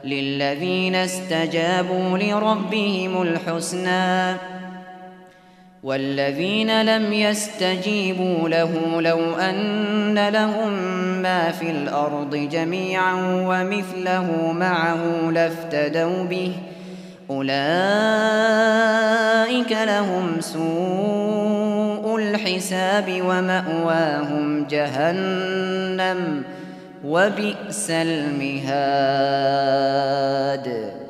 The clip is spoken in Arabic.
للذين استجابوا لربهم الحسنى والذين لم يستجيبوا له لو أن لهم ما في الأرض جميعا ومثله معه لافتدوا به أولئك لهم سوء الحساب ومأواهم جهنم وبئس المهاد.